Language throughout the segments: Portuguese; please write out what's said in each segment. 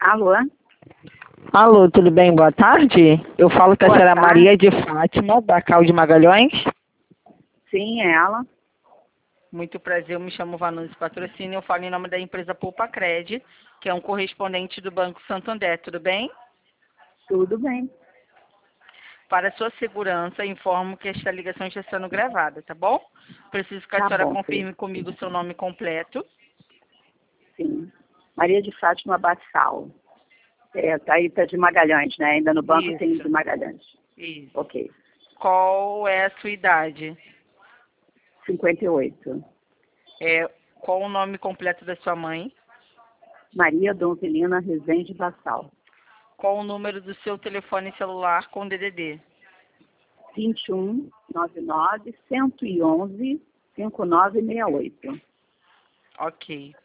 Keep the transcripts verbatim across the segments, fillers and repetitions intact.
Alô? Alô, tudo bem? Boa tarde. Eu falo com a Boa senhora tarde. Maria de Fátima, da Cal de Magalhães. Sim, é ela. Muito prazer, eu me chamo Vanusa Patrocínio, eu falo em nome da empresa Poupa Cred, que é um correspondente do Banco Santander, tudo bem? Tudo bem. Para sua segurança, informo que esta ligação está sendo gravada, tá bom? Preciso que a Tá senhora bom, confirme filho. comigo o seu nome completo. Sim. Maria de Fátima Bassal. É, tá aí, tá de Magalhães, né? Ainda no banco tem Isso, de Magalhães. isso. Ok. Qual é a sua idade? cinquenta e oito. É, qual o nome completo da sua mãe? Maria Donzelina Rezende Bassal. Qual o número do seu telefone celular com D D D? vinte e um, noventa e nove, cento e onze, cinquenta e nove sessenta e oito. Ok.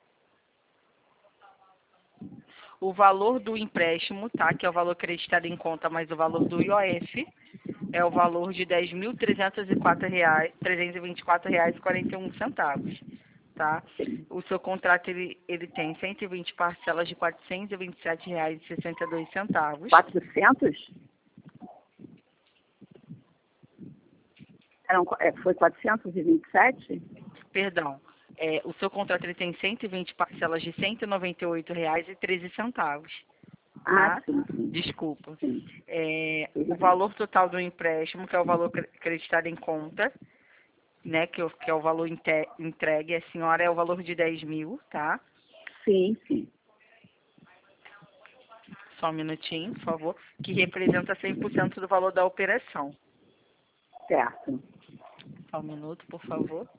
O valor do empréstimo, tá? Que é o valor acreditado em conta, mais o valor do I O F, é o valor de dez mil trezentos e quatro reais, trezentos e vinte e quatro reais e quarenta e um centavos, tá? Sim. O seu contrato, ele, ele tem cento e vinte parcelas de quatrocentos e vinte e sete reais e sessenta e dois centavos. quatrocentos? Eram, é, foi quatrocentos e vinte e sete? Perdão. É, o seu contrato, ele tem cento e vinte parcelas de cento e noventa e oito reais e treze centavos. Ah, Tá? sim, sim. Desculpa. Sim. É, Tudo o bem. valor total do empréstimo, que é o valor cre- acreditado em conta, né, que, o- que é o valor inte- entregue, a senhora é o valor de dez mil, tá? Sim, sim. Só um minutinho, por favor, que representa cem por cento do valor da operação. Certo. Só um minuto, por favor.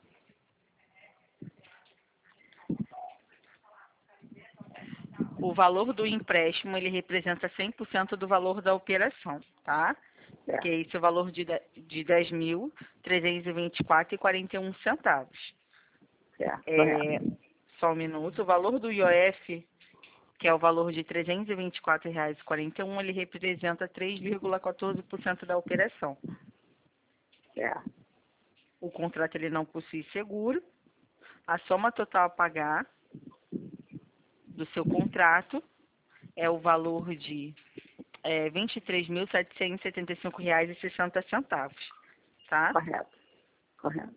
O valor do empréstimo, ele representa cem por cento do valor da operação, tá? Que Certo. é esse o valor de, de de dez mil trezentos e vinte e quatro reais e quarenta e um centavos. Certo. É, Correto. só um minuto. O valor do I O F, que é o valor de trezentos e vinte e quatro reais e quarenta e um, ele representa três vírgula quatorze por cento da operação. Certo. O contrato, ele não possui seguro. A soma total a pagar do seu contrato é o valor de é, vinte e três mil setecentos e setenta e cinco reais e sessenta centavos, tá? Correto. Correto.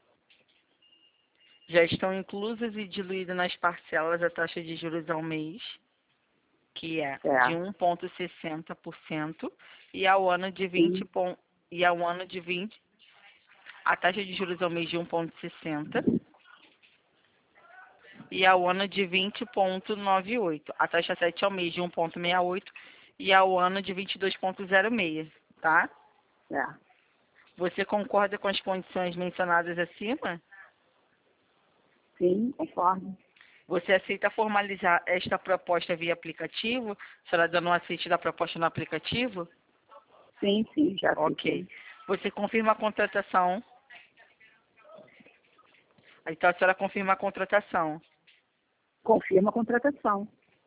Já estão inclusas e diluídas nas parcelas a taxa de juros ao mês, que é de Certo. um vírgula sessenta por cento e ao ano de vinte Sim. pon- e ao ano de vinte a taxa de juros ao mês de um vírgula sessenta e ao ano de vinte vírgula noventa e oito. A taxa sete ao mês de um vírgula sessenta e oito e ao ano de vinte e dois vírgula zero seis, tá? Certo. Você concorda com as condições mencionadas acima? Sim, concordo. Você aceita formalizar esta proposta via aplicativo? A senhora dando um aceite da proposta no aplicativo? Sim, sim, já Ok. apliquei. Você confirma a contratação? Então a senhora confirma a contratação. Confirma a contratação.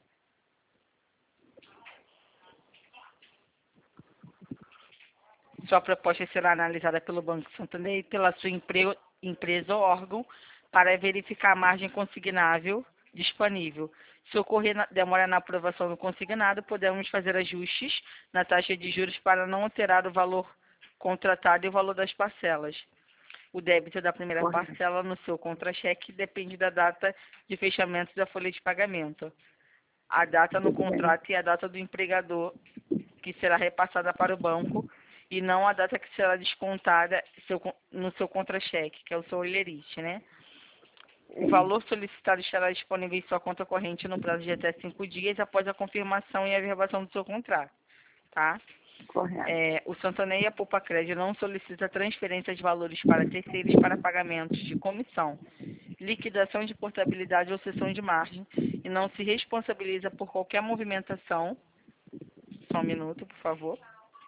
Sua proposta será analisada pelo Banco Santander e pela sua empre- empresa ou órgão para verificar a margem consignável disponível. Se ocorrer na- demora na aprovação do consignado, podemos fazer ajustes na taxa de juros para não alterar o valor contratado e o valor das parcelas. O débito da primeira Correto. parcela no seu contra-cheque depende da data de fechamento da folha de pagamento. A data no Tudo bem. contrato e a data do empregador que será repassada para o banco e não a data que será descontada seu- no seu contra-cheque, que é o seu olerite, né? O Sim. valor solicitado estará disponível em sua conta corrente no prazo de até cinco dias após a confirmação e a averbação do seu contrato, tá? Correto. É, o Santander e a Poupa Crédito não solicita transferência de valores para terceiros para pagamentos de comissão, liquidação de portabilidade ou cessão de margem e não se responsabiliza por qualquer movimentação. Só um minuto, por favor.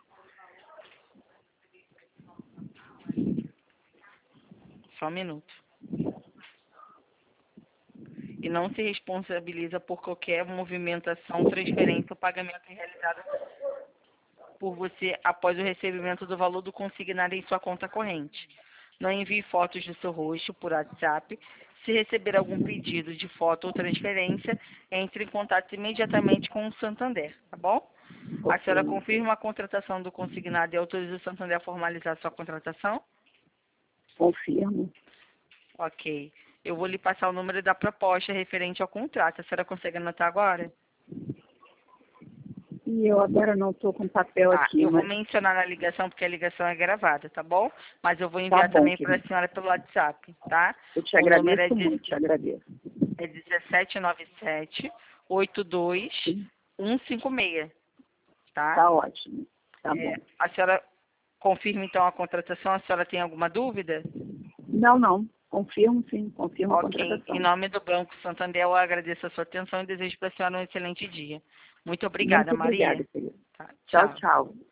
Só um minuto. E não se responsabiliza por qualquer movimentação, transferência ou pagamento realizado por você após o recebimento do valor do consignado em sua conta corrente. Não envie fotos do seu rosto por WhatsApp Se receber algum pedido de foto ou transferência, entre em contato imediatamente com o Santander, tá bom? A Ok. senhora confirma a contratação do consignado e autoriza o Santander a formalizar sua contratação? Confirmo. Ok. Eu vou lhe passar o número da proposta referente ao contrato. A senhora consegue anotar agora? E eu agora não estou com papel Tá, aqui, eu vou mas mencionar na ligação, porque a ligação é gravada, tá bom? Mas eu vou tá enviar bom, também para a querido. senhora pelo WhatsApp, tá? Eu te O número é, agradeço de, muito, te agradeço. é sete nove sete, oito dois Sim, um cinco seis, tá? tá ótimo. Tá bom. É, a senhora confirma então a contratação? A senhora tem alguma dúvida? Não, não. Confirmo, sim. Confirmo a Ok. Em contratação. nome do Banco Santander, eu agradeço a sua atenção e desejo para a senhora um excelente dia. Muito obrigada, Muito Maria. obrigada, querido. Tá, Tchau, tchau. tchau.